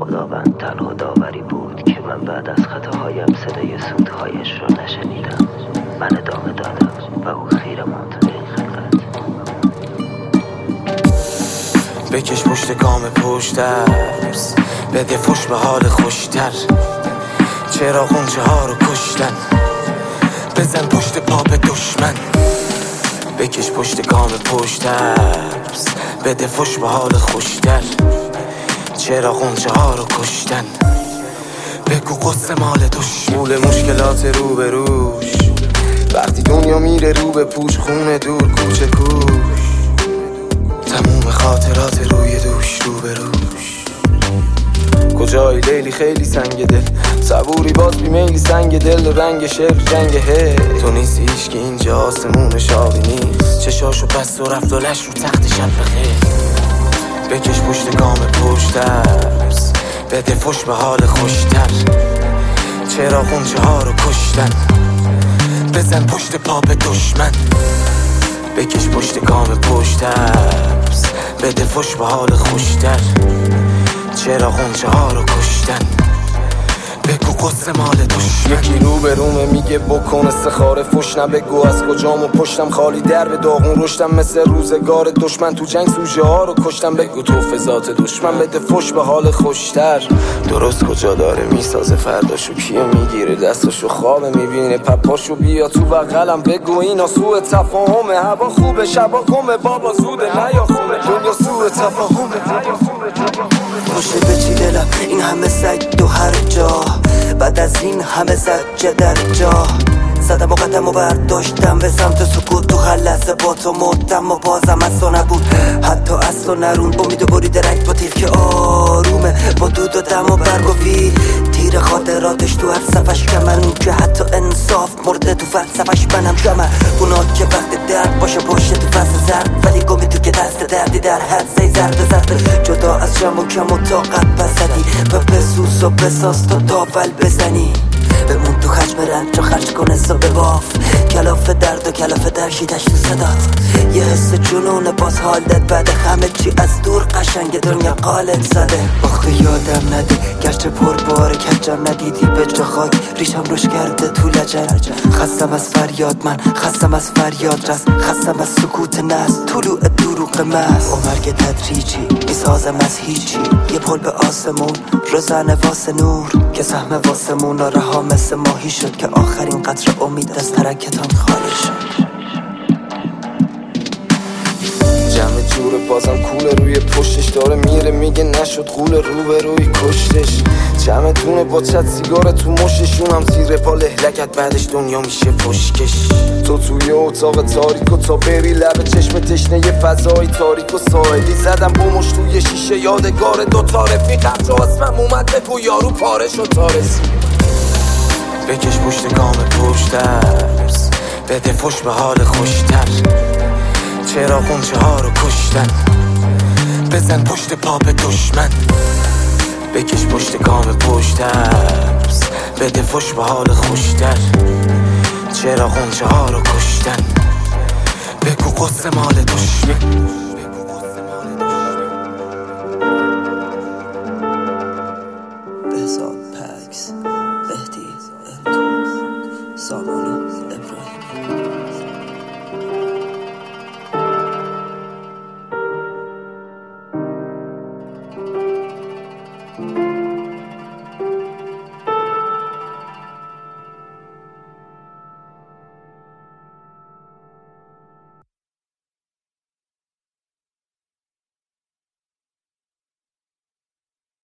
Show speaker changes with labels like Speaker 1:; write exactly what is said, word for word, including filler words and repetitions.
Speaker 1: خداوند تنها داوری بود که من بعد از خطاهایم صدای سودهایش را نشنیدم. من ادامه دادم و او خیره ماند به این خلقت.
Speaker 2: بکش پشت گام پشترس، بده فش به حال خوشتر. چرا غنچه ها رو کشتن، بزن پشت پا به دشمن. بکش پشت گام پشترس، بده فش به حال خوشتر. چرا غنچه ها رو کشتن، بگو قصه مال دشمن. مول مشکلات رو به روش، وقتی دنیا میره رو به پوش. خونه دور کوچه کوش، تموم خاطرات روی دوش رو به روش. کجایی لیلی خیلی سنگ دل، صبوری باز بیمیلی سنگ دل. رنگ شعر جنگ هی تو نیستی هیچ که اینجا آسمون شابی نیست. چشاشو بست و رفت و لش رو تخت شب بخیر. بکش پشت گام پشترس، بده فش به حال خوشتر. چرا غنچه ها رو کشتن، بزن پشت پا به دشمن. بکش پشت گام پشترس، بده فش به حال خوشتر. چرا غنچه ها رو کشتن، بگو قصه مال دشمن. یکی رو به رومه میگه بکن استخاره، فش نبگو از کجام و پشتم خالی در به داغون رشتم. مثل روزگار دشمن تو جنگ سوژه ها رو کشتم. بگو تو فضات دشمن، بده فش به حال خوشتر. درست کجا داره میسازه فرداشو، کیه میگیره دستاشو خوابه میبینه پپاشو. بیا تو بغلم بگو اینا سوء تفاهمه. هوا خوبه شبا کمه بابا زوده نیا خونه. دنیا سوء تفاهمه.
Speaker 3: خوشه به چی دلم این همه سگ دو هر جا، بعد از این همه زجه در جا. زدم و قدم و برداشتم به سمت سکوت. تو هر لحظه با تو مردم و بازم اصلا نبود، حتی اصلا نرون. امید و بری درک با تیر که آرومه، با دود و دم و برگ و ویل. تیر خاطراتش تو هر صفش کمن، که حتی انصاف مرده تو فلسفش. منم شمع گناه که وقت درد باشه باشه تو فصل زرد، ولی گمی تو که دست دردی در حد زی زرد زرد. جدا از جمع و کم و طاقت بزدی و بسوس و بساز تا داول بزنی. بمون تو خشم رنج و خرج کن حساب باف، کلاف درد و کلاف درشیدش تو صدات. یه حس جنون باز حالت بعد همه چی از دور قشنگ دنیا قالت زده. آخه یادم نده گرچه پر باره کجم ندیدی به جا خاک. ریشم روش کرده تو لجن. خستم از فریاد من، خستم از فریاد رست، خستم از سکوت نست، طلوع دروغ مست. و مرگ تدریجی میسازم از هیچی، یه پل به آسمون روزنه واسه نور. که سهم واسمون رها مثل ماهی شد، که آخرین قطر امید از ترکتان خالی شد.
Speaker 2: جمع جور بازم کوله روی پشتش داره میره میگه نشد قول رو به روی کشتش. جمع دونه با چت سیگار تو مشتشون هم زیر پا لهلکت، بعدش دنیا میشه پشکش. تو توی اتاق تاریک و تا بری لب چشم تشنه یه فضای تاریک و ساحلی. زدم بومش توی شیشه یادگار دوتا رفیقم، چو اسمم اومد بگو یارو پاره شد تارسی. بکش پشت گام پشترس، بده فش به حال خوشتر. چرا غنچه ها رو کشتن، بزن پشت پا به دشمن. بکش پشت گام پشترس، بده فش به حال خوشتر. چرا غنچه ها رو کشتن، بگو قصه مال دشمن.
Speaker 3: بهزاد پکس، مهدی انتو، سامان ابراهیمی.